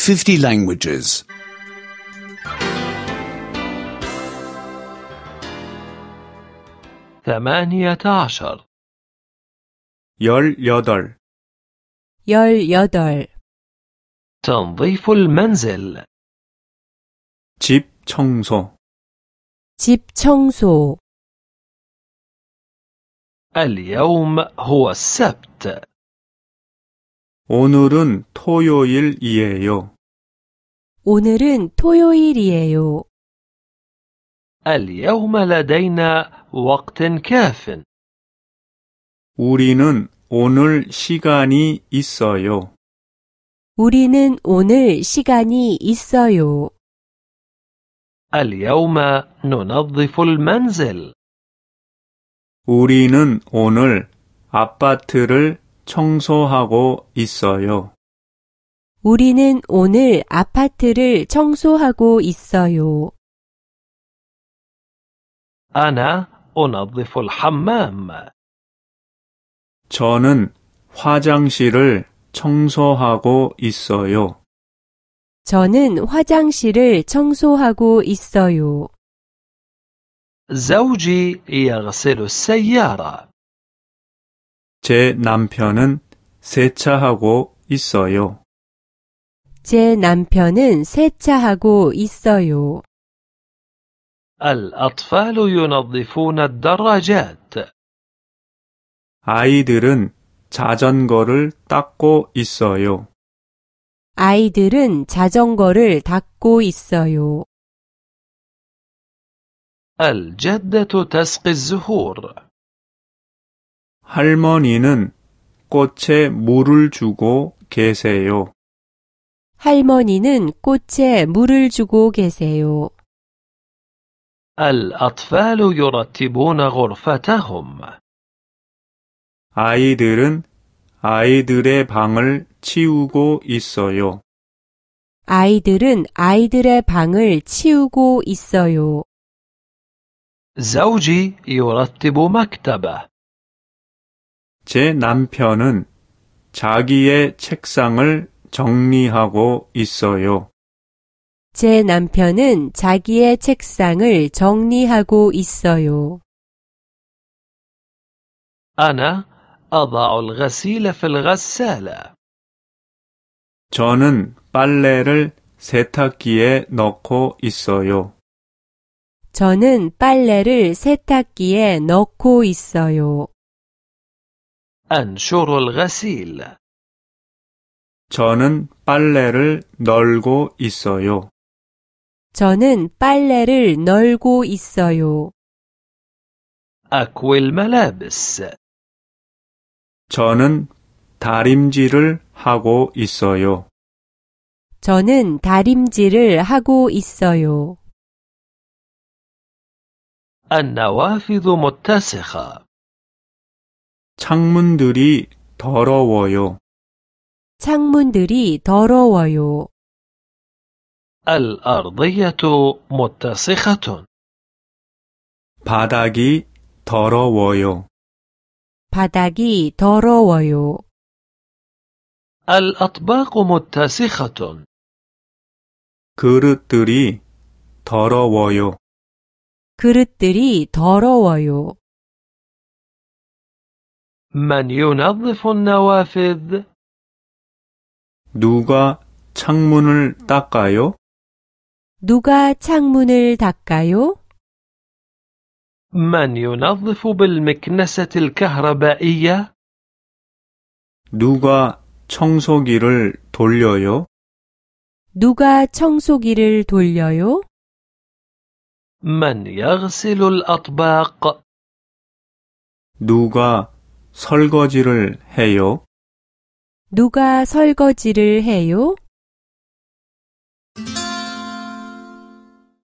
50 languages. 18 18 تنظيف المنزل 집 청소 집 청소 اليوم هو السبت 오늘은 토요일이에요. 오늘은 토요일이에요. اليوم لدينا وقت كاف 우리는 오늘 시간이 있어요. 우리는 오늘 시간이 있어요. اليوم ننظف المنزل 우리는 오늘 아파트를 청소하고 있어요. 우리는 오늘 아파트를 청소하고 있어요. أنا أنظف الحمام 저는 화장실을 청소하고 있어요. 저는 화장실을 청소하고 있어요. زوجي يغسل السيارة 제 남편은 세차하고 있어요. 제 남편은 세차하고 있어요. الأطفال ينظفون الدراجات 아이들은 자전거를 닦고 있어요. 아이들은 자전거를 닦고 있어요. الجدة تسقي الزهور 할머니는 꽃에 물을 주고 계세요. 할머니는 꽃에 물을 주고 계세요. الأطفال يرتبون غرفتهم 아이들은 아이들의 방을 치우고 있어요. 아이들은 아이들의 방을 치우고 있어요. زوجي يرتب مكتبه 제 남편은 자기의 책상을 정리하고 있어요. 제 남편은 자기의 책상을 정리하고 있어요. أنا أضع الغسيل في الغسالة 저는 빨래를 세탁기에 넣고 있어요. 저는 빨래를 세탁기에 넣고 있어요. أنشر الغسيل 저는 빨래를 널고 있어요. 저는 빨래를 널고 있어요. أكوي الملابس 저는 다림질을 하고 있어요. 저는 다림질을 하고 있어요. النوافذ متسخة 창문들이 더러워요. 창문들이 더러워요. الأرضية متسخة 바닥이 더러워요. 바닥이 더러워요. الأطباق متسخة 그릇들이 더러워요. 그릇들이 더러워요. من ينظف النوافذ؟ 누가 창문을 닦아요? 누가 창문을 닦아요? من ينظف بالمكنسة الكهربائية؟ 누가 청소기를 돌려요? 누가 청소기를 돌려요? من يغسل الأطباق؟ 누가 설거지를 해요? 누가 설거지를 해요?